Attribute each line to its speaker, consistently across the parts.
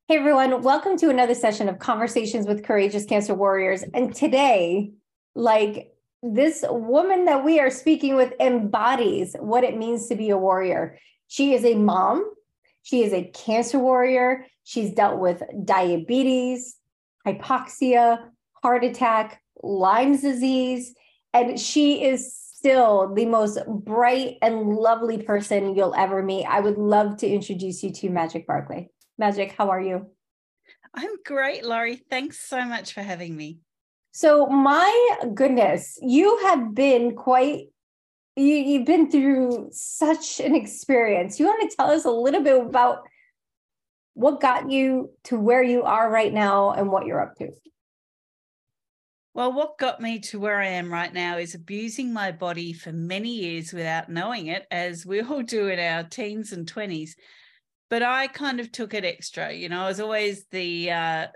Speaker 1: Hey everyone, welcome to another session of Conversations with Courageous Cancer Warriors. And today, this woman that we are speaking with embodies what it means to be a warrior. She is a mom, she is a cancer warrior, she's dealt with diabetes, hypoxia, heart attack, Lyme's disease, and she is still the most bright and lovely person you'll ever meet. I would love to introduce you to Magic Barclay. Magic, how are you?
Speaker 2: I'm great, Laurie. Thanks so much for having me.
Speaker 1: So my goodness, you have been you've been through such an experience. You want to tell us a little bit about what got you to where you are right now and what you're up to?
Speaker 2: Well, what got me to where I am right now is abusing my body for many years without knowing it, as we all do in our teens and 20s. But I kind of took it extra. I was always the,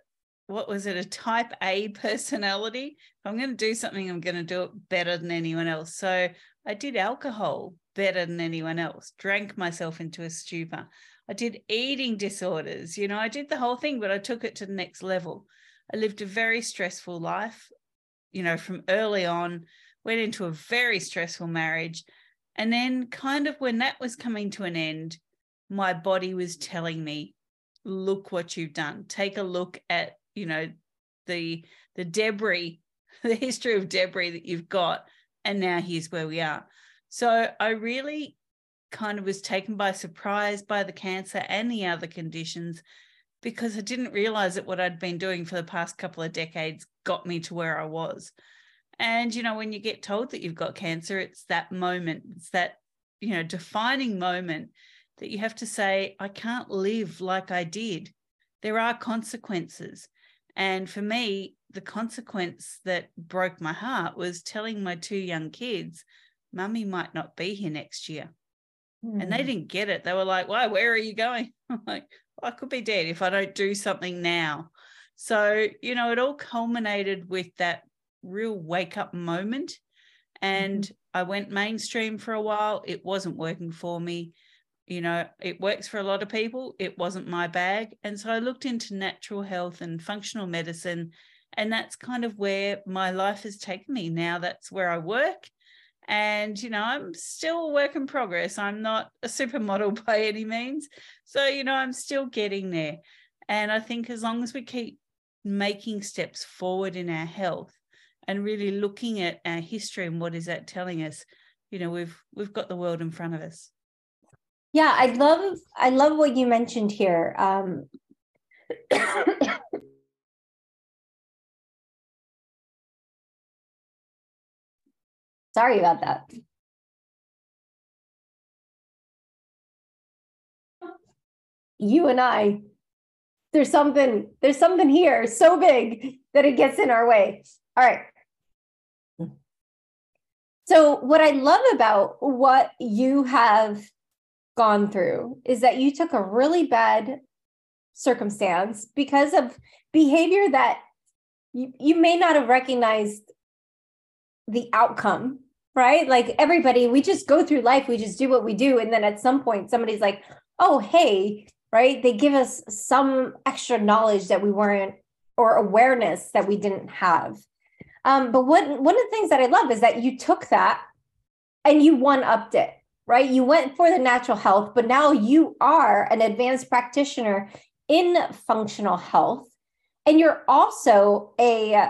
Speaker 2: a type A personality. If I'm going to do something, I'm going to do it better than anyone else. So I did alcohol better than anyone else, drank myself into a stupor. I did eating disorders. I did the whole thing, but I took it to the next level. I lived a very stressful life, from early on, went into a very stressful marriage. And then kind of when that was coming to an end, my body was telling me, look what you've done. Take a look at, the debris, the history of debris that you've got. And now here's where we are. So I really kind of was taken by surprise by the cancer and the other conditions, because I didn't realize that what I'd been doing for the past couple of decades got me to where I was. And, when you get told that you've got cancer, it's that moment, it's that, defining moment that you have to say, I can't live like I did. There are consequences. And for me, the consequence that broke my heart was telling my two young kids, Mummy might not be here next year. And they didn't get it. They were like, why, where are you going? I'm like, well, I could be dead if I don't do something now. So, it all culminated with that real wake up moment. And I went mainstream for a while. It wasn't working for me. It works for a lot of people. It wasn't my bag. And so I looked into natural health and functional medicine. And that's kind of where my life has taken me. Now that's where I work. And, I'm still a work in progress. I'm not a supermodel by any means. So, I'm still getting there. And I think as long as we keep making steps forward in our health and really looking at our history and what is that telling us, we've got the world in front of us.
Speaker 1: Yeah, I love what you mentioned here. Sorry about that. You and I, there's something here so big that it gets in our way. All right. So what I love about what you have gone through is that you took a really bad circumstance because of behavior that you may not have recognized the outcome, right? Like everybody, we just go through life, we just do what we do. And then at some point, somebody's like, oh, hey, right? They give us some extra knowledge that we weren't, or awareness that we didn't have. But one of the things that I love is that you took that and you one-upped it, right? You went for the natural health, but now you are an advanced practitioner in functional health. And you're also a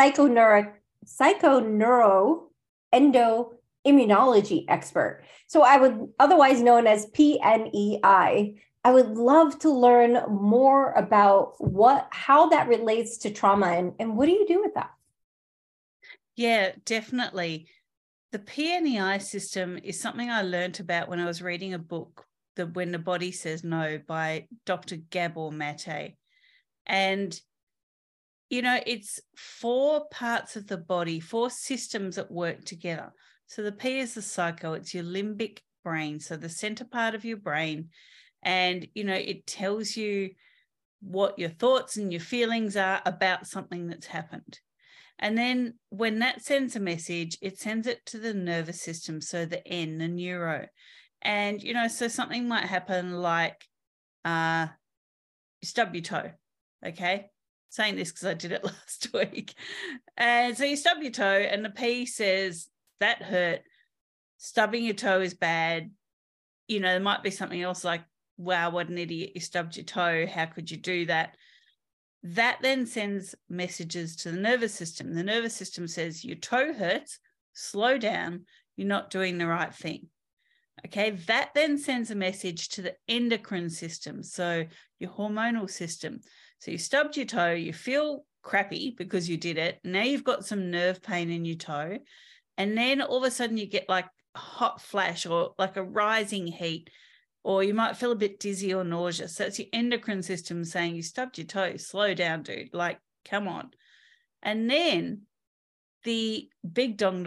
Speaker 1: psychoneuroendoimmunology expert. So I would, otherwise known as PNEI. I would love to learn more about how that relates to trauma and what do you do with that?
Speaker 2: Yeah, definitely. The PNEI system is something I learned about when I was reading a book, When the Body Says No by Dr. Gabor Mate. And, it's 4 parts of the body, 4 systems that work together. So the P is the psycho, it's your limbic brain, so the center part of your brain. And, it tells you what your thoughts and your feelings are about something that's happened. And then when that sends a message, it sends it to the nervous system. So the N, the neuro. And, so something might happen like stub your toe. Okay. Saying this because I did it last week. And so you stub your toe and the P says that hurt. Stubbing your toe is bad. You know, there might be something else like, wow, what an idiot, you stubbed your toe. How could you do that? That then sends messages to the nervous system. The nervous system says your toe hurts, slow down, you're not doing the right thing. Okay, that then sends a message to the endocrine system, so your hormonal system. So you stubbed your toe, you feel crappy because you did it. Now you've got some nerve pain in your toe. And then all of a sudden you get like a hot flash or like a rising heat, or you might feel a bit dizzy or nauseous. So it's your endocrine system saying, you stubbed your toe, slow down, dude, like, come on. And then the big dog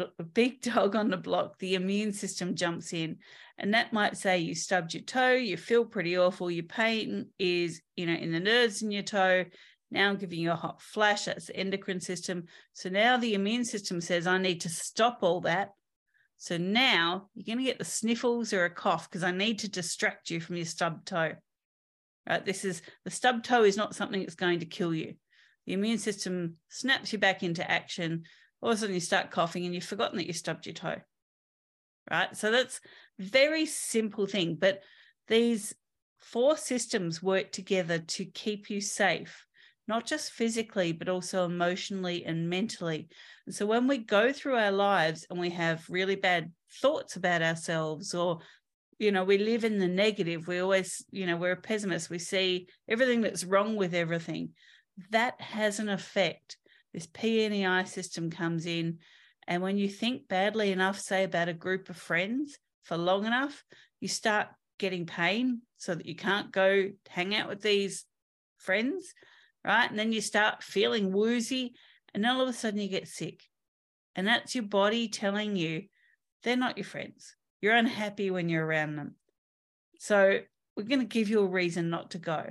Speaker 2: on the block, the immune system jumps in, and that might say you stubbed your toe, you feel pretty awful, your pain is, in the nerves in your toe. Now I'm giving you a hot flash. That's the endocrine system. So now the immune system says, I need to stop all that. So now you're going to get the sniffles or a cough because I need to distract you from your stubbed toe. Right? The stubbed toe is not something that's going to kill you. The immune system snaps you back into action. All of a sudden you start coughing and you've forgotten that you stubbed your toe. Right? So that's a very simple thing. But these 4 systems work together to keep you safe, not just physically, but also emotionally and mentally. And so when we go through our lives and we have really bad thoughts about ourselves, or, we live in the negative, we always, we're a pessimist, we see everything that's wrong with everything, that has an effect. This PNEI system comes in. And when you think badly enough, say about a group of friends for long enough, you start getting pain so that you can't go hang out with these friends. Right? And then you start feeling woozy, and then all of a sudden you get sick. And that's your body telling you they're not your friends. You're unhappy when you're around them. So we're going to give you a reason not to go.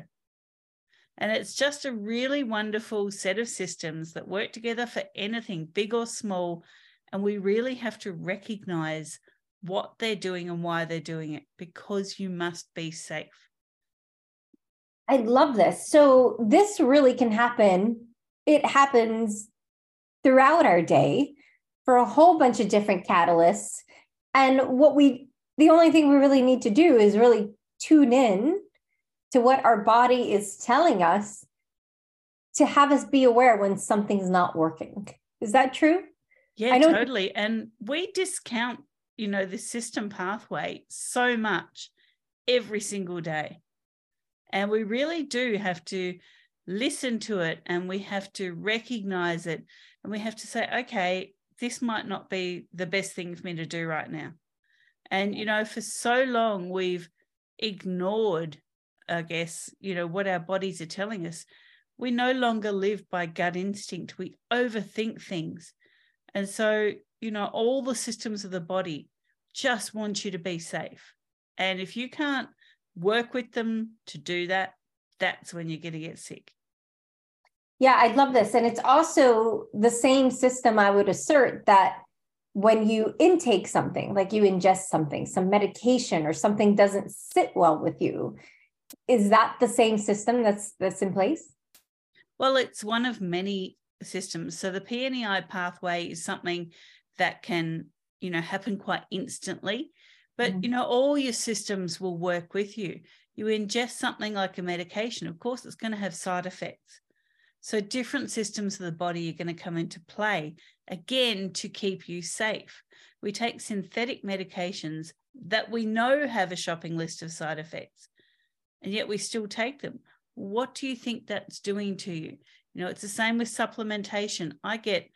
Speaker 2: And it's just a really wonderful set of systems that work together for anything, big or small. And we really have to recognize what they're doing and why they're doing it, because you must be safe.
Speaker 1: I love this. So this really can happen. It happens throughout our day for a whole bunch of different catalysts. And the only thing we really need to do is really tune in to what our body is telling us to have us be aware when something's not working. Is that true?
Speaker 2: Yeah, totally. And we discount, the system pathway so much every single day. And we really do have to listen to it, and we have to recognize it, and we have to say, okay, this might not be the best thing for me to do right now. And, for so long we've ignored, I guess, what our bodies are telling us. We no longer live by gut instinct. We overthink things. And so, all the systems of the body just want you to be safe. And if you can't work with them to do that, that's when you're going to get sick.
Speaker 1: Yeah, I love this. And it's also the same system, I would assert, that when you intake something, like you ingest something, some medication or something doesn't sit well with you, is that the same system that's in place?
Speaker 2: Well, it's one of many systems. So the PNEI pathway is something that can, happen quite instantly. But, all your systems will work with you. You ingest something like a medication, of course, it's going to have side effects. So different systems of the body are going to come into play, again, to keep you safe. We take synthetic medications that we know have a shopping list of side effects, and yet we still take them. What do you think that's doing to you? It's the same with supplementation. I get,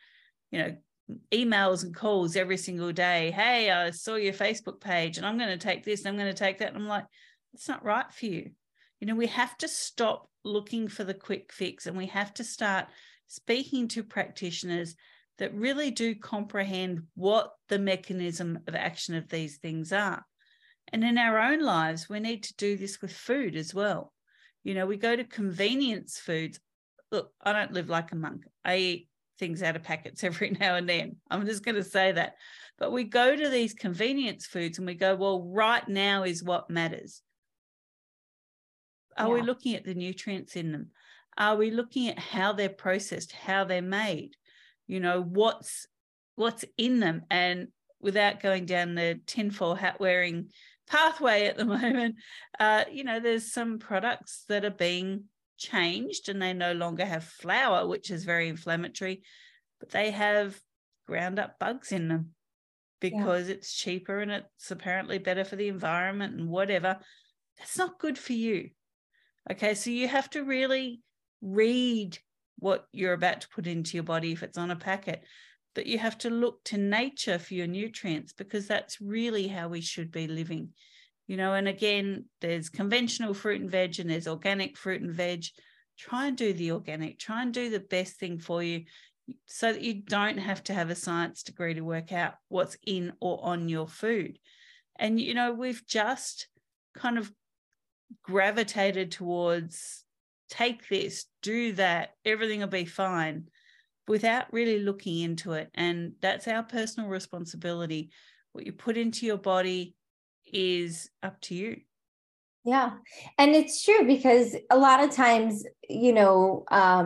Speaker 2: emails and calls every single day. Hey, I saw your Facebook page and I'm going to take this and I'm going to take that. And I'm like, it's not right for you. We have to stop looking for the quick fix, and we have to start speaking to practitioners that really do comprehend what the mechanism of action of these things are. And in our own lives, we need to do this with food as well. We go to convenience foods. Look, I don't live like a monk. I eat things out of packets every now and then. I'm just going to say that. But we go to these convenience foods and we go, well, right now is what matters. Are we looking at the nutrients in them? Are we looking at how they're processed, how they're made? You know, what's in them? And without going down the tinfoil hat wearing pathway at the moment, you know, there's some products that are being changed and they no longer have flour, which is very inflammatory, but they have ground up bugs in them because it's cheaper and it's apparently better for the environment and whatever. That's not good for you. Okay, so you have to really read what you're about to put into your body if it's on a packet, but you have to look to nature for your nutrients, because that's really how we should be living. You know, and again, there's conventional fruit and veg and there's organic fruit and veg. Try and do the organic, try and do the best thing for you so that you don't have to have a science degree to work out what's in or on your food. And, you know, we've just kind of gravitated towards take this, do that, everything will be fine, without really looking into it. And that's our personal responsibility. What you put into your body is up to you.
Speaker 1: Yeah. And it's true, because a lot of times, you know,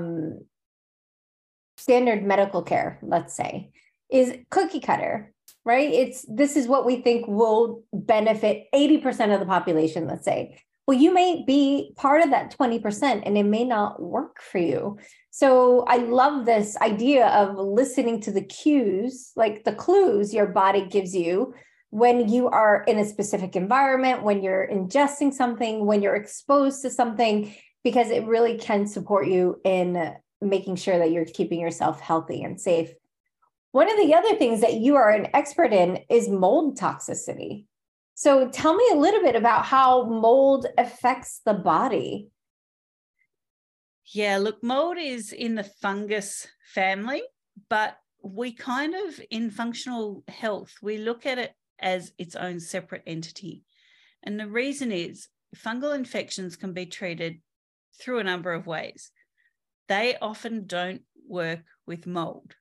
Speaker 1: standard medical care, let's say, is cookie cutter, right? This is what we think will benefit 80% of the population, let's say. Well, you may be part of that 20% and it may not work for you. So I love this idea of listening to the cues, like the clues your body gives you when you are in a specific environment, when you're ingesting something, when you're exposed to something, because it really can support you in making sure that you're keeping yourself healthy and safe. One of the other things that you are an expert in is mold toxicity. So tell me a little bit about how mold affects the body.
Speaker 2: Yeah, look, mold is in the fungus family, but we kind of, in functional health, we look at it as its own separate entity. And the reason is fungal infections can be treated through a number of ways. They often don't work with mold.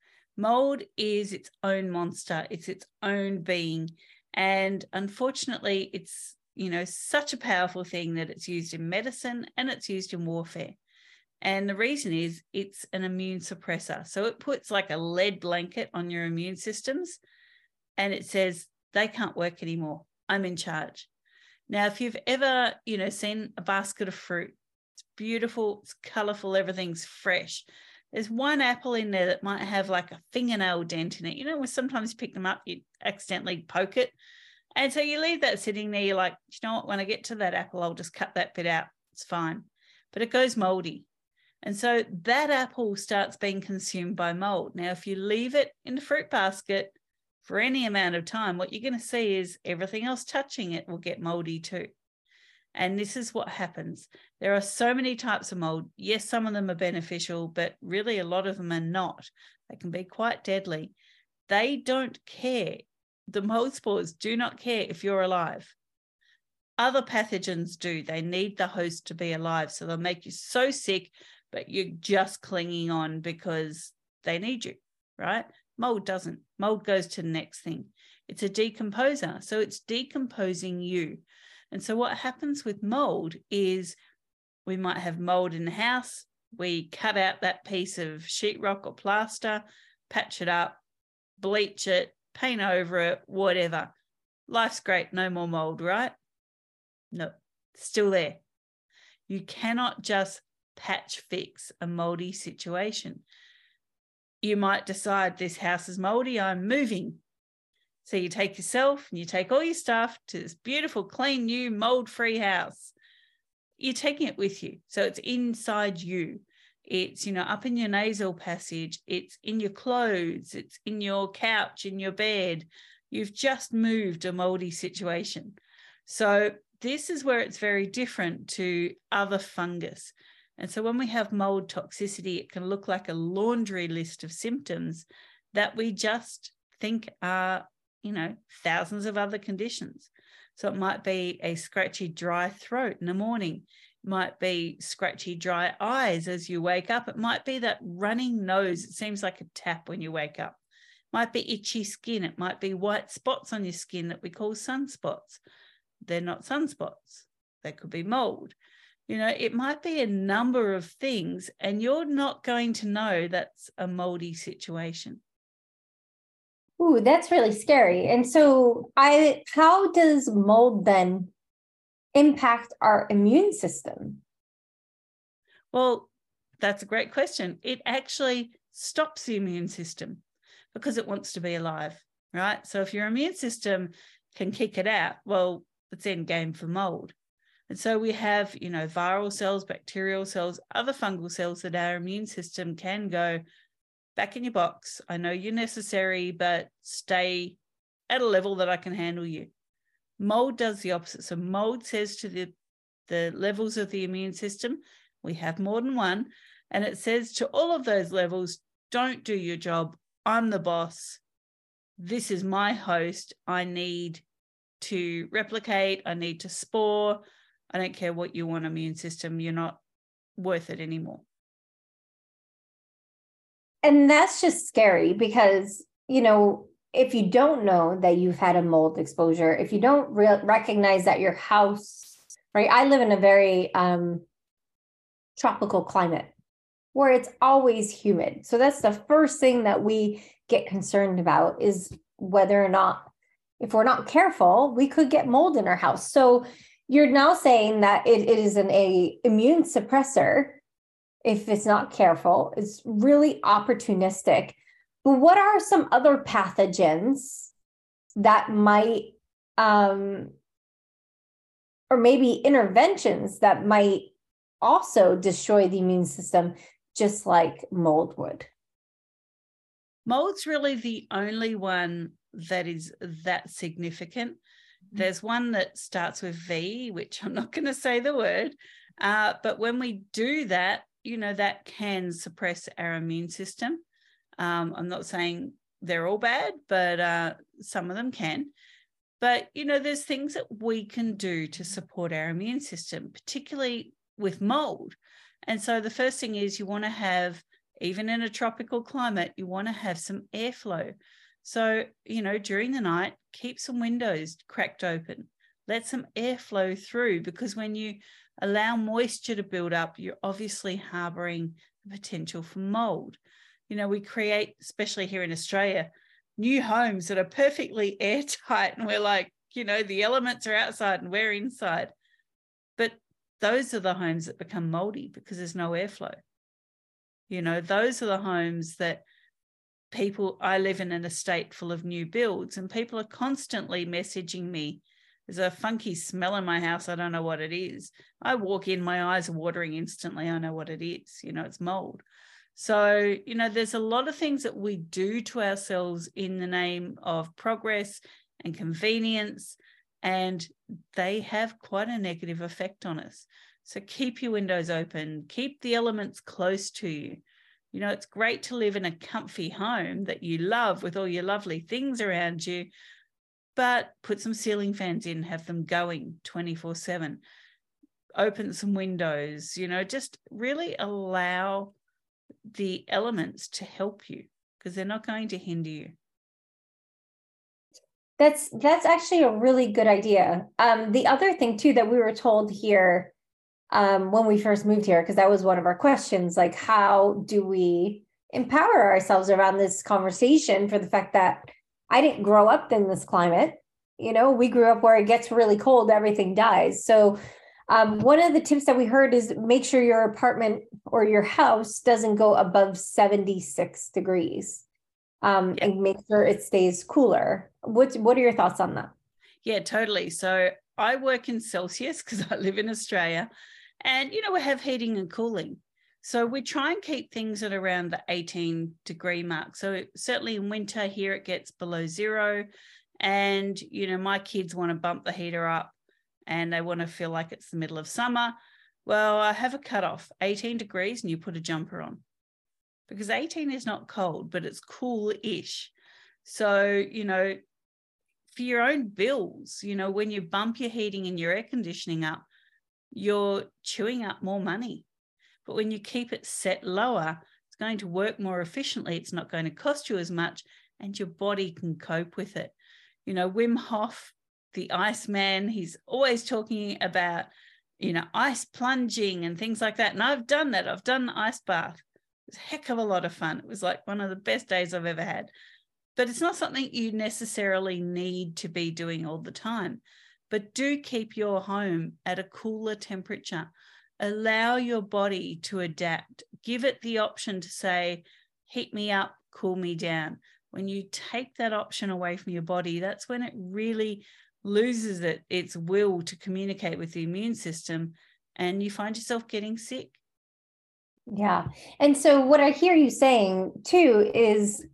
Speaker 2: Mold is its own monster. It's its own being. And unfortunately, it's, you know, such a powerful thing that it's used in medicine and it's used in warfare. And the reason is it's an immune suppressor. So it puts like a lead blanket on your immune systems and it says, they can't work anymore. I'm in charge. Now, if you've ever, you know, seen a basket of fruit, it's beautiful, it's colorful, everything's fresh. There's one apple in there that might have like a fingernail dent in it. You know, when sometimes you pick them up, you accidentally poke it. And so you leave that sitting there. You're like, you know what, when I get to that apple, I'll just cut that bit out. It's fine. But it goes moldy. And so that apple starts being consumed by mold. Now, if you leave it in the fruit basket for any amount of time, what you're going to see is everything else touching it will get moldy too. And this is what happens. There are so many types of mold. Yes, some of them are beneficial, but really a lot of them are not. They can be quite deadly. They don't care. The mold spores do not care if you're alive. Other pathogens do. They need the host to be alive. So they'll make you so sick, but you're just clinging on because they need you, right? Mold doesn't. Mold goes to the next thing. It's a decomposer. So it's decomposing you. And so what happens with mold is we might have mold in the house. We cut out that piece of sheetrock or plaster, patch it up, bleach it, paint over it, whatever. Life's great. No more mold, right? No, still there. You cannot just patch fix a moldy situation. You might decide this house is moldy, I'm moving. So you take yourself and you take all your stuff to this beautiful, clean, new, mold-free house. You're taking it with you. So it's inside you. It's, you know, up in your nasal passage. It's in your clothes. It's in your couch, in your bed. You've just moved a moldy situation. So this is where it's very different to other fungus. And so when we have mold toxicity, it can look like a laundry list of symptoms that we just think are, you know, thousands of other conditions. So it might be a scratchy, dry throat in the morning. It might be scratchy, dry eyes as you wake up. It might be that running nose. It seems like a tap when you wake up. It might be itchy skin. It might be white spots on your skin that we call sunspots. They're not sunspots. They could be mold. You know, it might be a number of things, and you're not going to know that's a moldy situation.
Speaker 1: Ooh, that's really scary. And so how does mold then impact our immune system?
Speaker 2: Well, that's a great question. It actually stops the immune system because it wants to be alive, right? So if your immune system can kick it out, well, it's end game for mold. And so we have, you know, viral cells, bacterial cells, other fungal cells that our immune system can go back in your box. I know you're necessary, but stay at a level that I can handle you. Mold does the opposite. So mold says to the levels of the immune system, we have more than one, and it says to all of those levels, don't do your job. I'm the boss. This is my host. I need to replicate. I need to spore. I don't care what you want, immune system. You're not worth it anymore.
Speaker 1: And that's just scary because, you know, if you don't know that you've had a mold exposure, if you don't recognize that your house, right? I live in a very tropical climate where it's always humid. So that's the first thing that we get concerned about, is whether or not, if we're not careful, we could get mold in our house. So you're now saying that it is an immune suppressor if it's not careful. It's really opportunistic. But what are some other pathogens that might, or maybe interventions that might also destroy the immune system, just like mold would?
Speaker 2: Mold's really the only one that is that significant. There's one that starts with V, which I'm not going to say the word, but when we do that, you know, that can suppress our immune system. I'm not saying they're all bad, but some of them can. But, you know, there's things that we can do to support our immune system, particularly with mold. And so the first thing is you want to have, even in a tropical climate, you want to have some airflow. So, you know, during the night, keep some windows cracked open. Let some air flow through, because when you allow moisture to build up, you're obviously harboring the potential for mold. You know, we create, especially here in Australia, new homes that are perfectly airtight, and we're like, you know, the elements are outside and we're inside. But those are the homes that become moldy because there's no airflow. You know, those are the homes that I live in an estate full of new builds, and people are constantly messaging me, there's a funky smell in my house, I don't know what it is. I walk in, my eyes are watering instantly, I know what it is, you know, it's mold. So, you know, there's a lot of things that we do to ourselves in the name of progress and convenience, and they have quite a negative effect on us. So keep your windows open, keep the elements close to you. You know, it's great to live in a comfy home that you love with all your lovely things around you, but put some ceiling fans in, have them going 24/7. Open some windows, you know, just really allow the elements to help you, because they're not going to hinder you.
Speaker 1: That's actually a really good idea. The other thing too that we were told here when we first moved here, because that was one of our questions, like, how do we empower ourselves around this conversation, for the fact that I didn't grow up in this climate. You know, we grew up where it gets really cold, everything dies. So one of the tips that we heard is make sure your apartment or your house doesn't go above 76 degrees, and make sure it stays cooler. What are your thoughts on that?
Speaker 2: Yeah, totally. So I work in Celsius because I live in Australia, and, you know, we have heating and cooling. So we try and keep things at around the 18-degree mark. So certainly in winter here, it gets below zero. And, you know, my kids want to bump the heater up and they want to feel like it's the middle of summer. Well, I have a cutoff, 18 degrees, and you put a jumper on, because 18 is not cold, but it's cool-ish. So, you know, for your own bills, you know, when you bump your heating and your air conditioning up, you're chewing up more money. But when you keep it set lower, it's going to work more efficiently. It's not going to cost you as much, and your body can cope with it. You know, Wim Hof, the Iceman, he's always talking about, ice plunging and things like that. And I've done that. I've done the ice bath. It was a heck of a lot of fun. It was like one of the best days I've ever had. But it's not something you necessarily need to be doing all the time. But do keep your home at a cooler temperature. Allow your body to adapt. Give it the option to say, heat me up, cool me down. When you take that option away from your body, that's when it really loses its will to communicate with the immune system, and you find yourself getting sick.
Speaker 1: Yeah. And so what I hear you saying too is,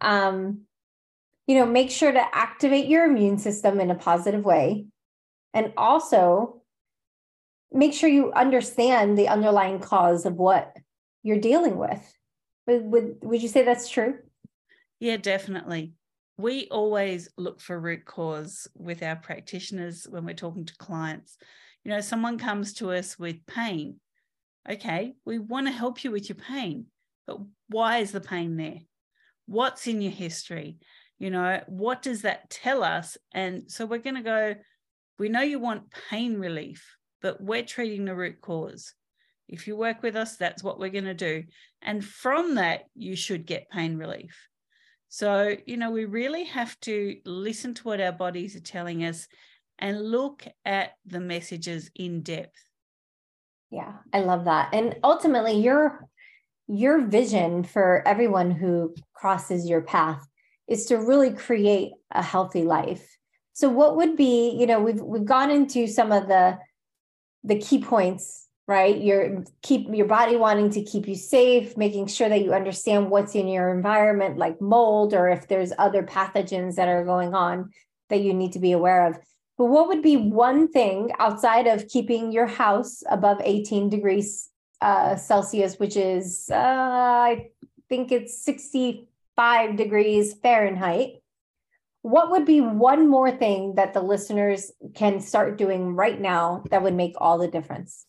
Speaker 1: make sure to activate your immune system in a positive way. And also make sure you understand the underlying cause of what you're dealing with. Would you say that's true?
Speaker 2: Yeah, definitely. We always look for root cause with our practitioners when we're talking to clients. Someone comes to us with pain. Okay, we want to help you with your pain, but why is the pain there? What's in your history? What does that tell us? And so we're going to go, we know you want pain relief, but we're treating the root cause. If you work with us, that's what we're going to do. And from that, you should get pain relief. So, we really have to listen to what our bodies are telling us and look at the messages in depth.
Speaker 1: Yeah, I love that. And ultimately, your vision for everyone who crosses your path is to really create a healthy life. So what would be, we've gone into some of the key points, right? Your body wanting to keep you safe, making sure that you understand what's in your environment, like mold, or if there's other pathogens that are going on that you need to be aware of. But what would be one thing outside of keeping your house above 18 degrees Celsius, which is, I think it's 65 degrees Fahrenheit? What would be one more thing that the listeners can start doing right now that would make all the difference?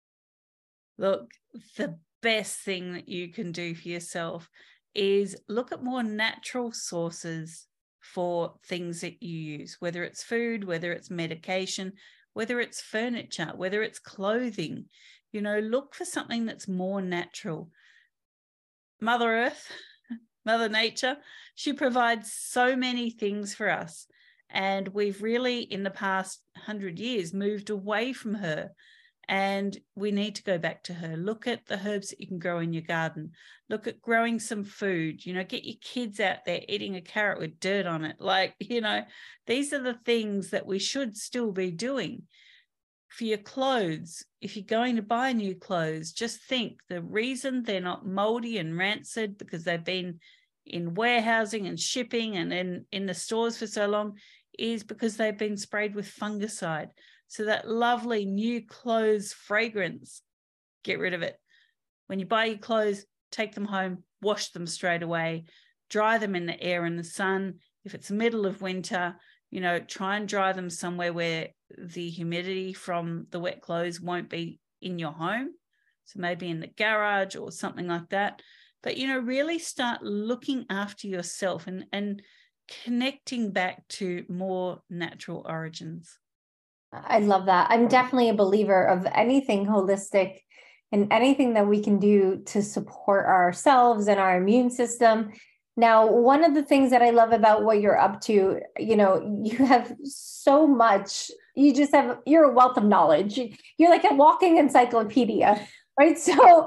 Speaker 2: Look, the best thing that you can do for yourself is look at more natural sources for things that you use, whether it's food, whether it's medication, whether it's furniture, whether it's clothing. Look for something that's more natural. Mother Earth, Mother Nature, she provides so many things for us. And we've really, in the past 100 years, moved away from her. And we need to go back to her. Look at the herbs that you can grow in your garden. Look at growing some food. Get your kids out there eating a carrot with dirt on it. These are the things that we should still be doing. For your clothes, if you're going to buy new clothes, just think the reason they're not moldy and rancid because they've been in warehousing and shipping and in the stores for so long is because they've been sprayed with fungicide. So that lovely new clothes fragrance, get rid of it. When you buy your clothes, take them home, wash them straight away, dry them in the air and the sun. If it's middle of winter, try and dry them somewhere where the humidity from the wet clothes won't be in your home. So maybe in the garage or something like that. But, really start looking after yourself and connecting back to more natural origins.
Speaker 1: I love that. I'm definitely a believer of anything holistic and anything that we can do to support ourselves and our immune system. Now, one of the things that I love about what you're up to, you have so much, you're a wealth of knowledge. You're like a walking encyclopedia, right? So,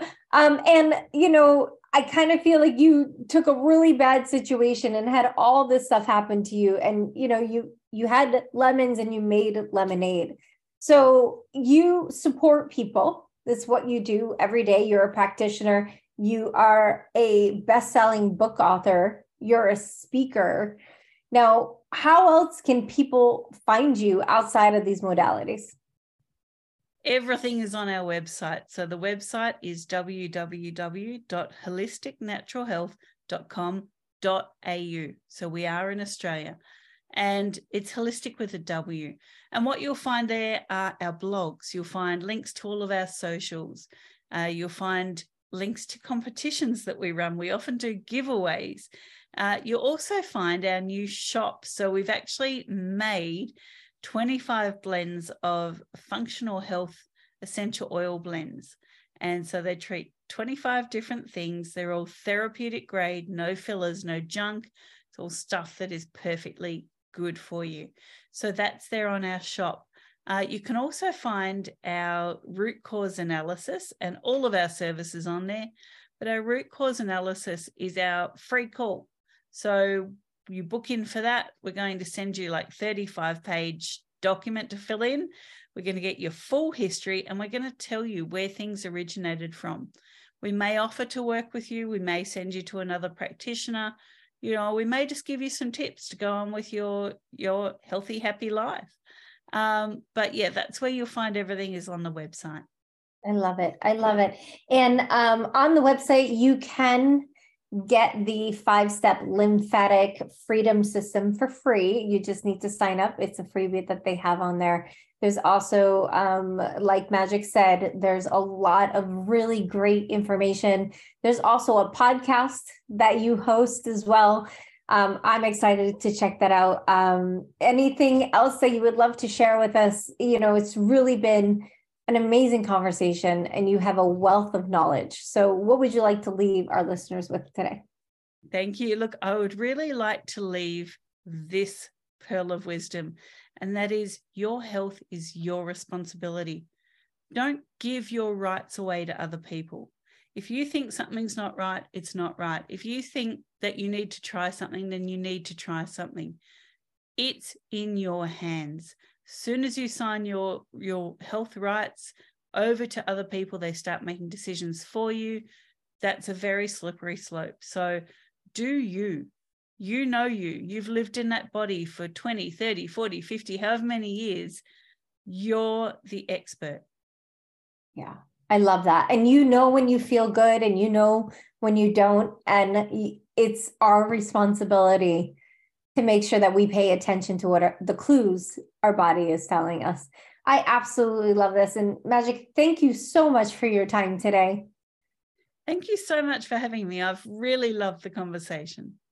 Speaker 1: I kind of feel like you took a really bad situation and had all this stuff happen to you. And, you had lemons and you made lemonade. So you support people. That's what you do every day. You're a practitioner. You are a best-selling book author. You're a speaker. Now, how else can people find you outside of these modalities?
Speaker 2: Everything is on our website. So the website is www.holisticnaturalhealth.com.au. So we are in Australia. And it's holistic with a W. And what you'll find there are our blogs. You'll find links to all of our socials. You'll find links to competitions that we run. We often do giveaways. You'll also find our new shop. So we've actually made 25 blends of functional health essential oil blends. And so they treat 25 different things. They're all therapeutic grade, no fillers, no junk. It's all stuff that is perfectly good for you. So that's there on our shop. You can also find our root cause analysis and all of our services on there. But our root cause analysis is our free call. So you book in for that. We're going to send you like 35-page document to fill in. We're going to get your full history, and we're going to tell you where things originated from. We may offer to work with you. We may send you to another practitioner. You know, we may just give you some tips to go on with your healthy, happy life. But yeah, that's where you'll find everything is on the website.
Speaker 1: I love it. I love it. And on the website, you can get the 5-step lymphatic freedom system for free. You just need to sign up. It's a freebie that they have on there. There's also, like Magic said, there's a lot of really great information. There's also a podcast that you host as well. I'm excited to check that out. Anything else that you would love to share with us? You know, it's really been an amazing conversation, and you have a wealth of knowledge. So what would you like to leave our listeners with today?
Speaker 2: Thank you. Look, I would really like to leave this pearl of wisdom, and that is your health is your responsibility. Don't give your rights away to other people. If you think something's not right, it's not right. If you think that you need to try something, then you need to try something. It's in your hands. Soon as you sign your health rights over to other people, they start making decisions for you. That's a very slippery slope. So do you know you've lived in that body for 20, 30, 40, 50, however many years. You're the expert.
Speaker 1: Yeah, I love that. And you know when you feel good, and you know when you don't. And it's our responsibility to make sure that we pay attention to what the clues our body is telling us. I absolutely love this. And Magic, thank you so much for your time today.
Speaker 2: Thank you so much for having me. I've really loved the conversation.